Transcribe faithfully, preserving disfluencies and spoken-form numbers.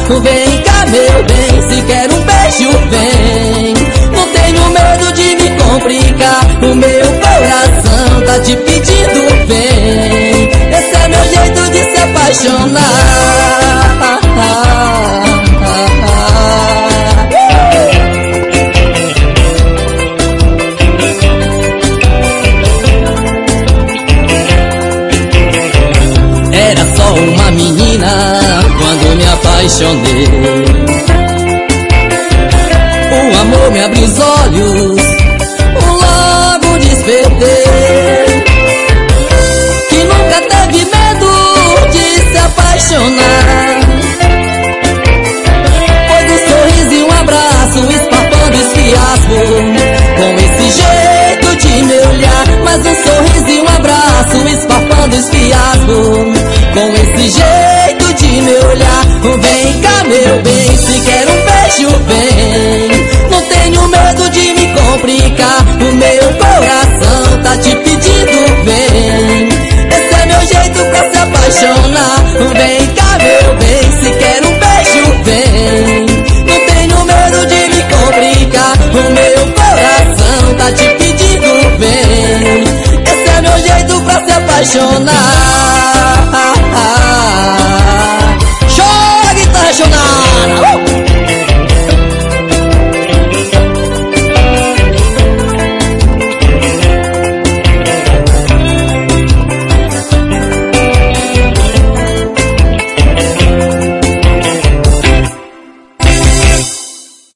Vem cá, meu bem, se quer um beijo, vem. Não tenho medo de me complicar, o meu coração tá te pedindo, vem. Esse é meu jeito de se apaixonar. Era só uma menina quando me apaixonei. O amor me abriu os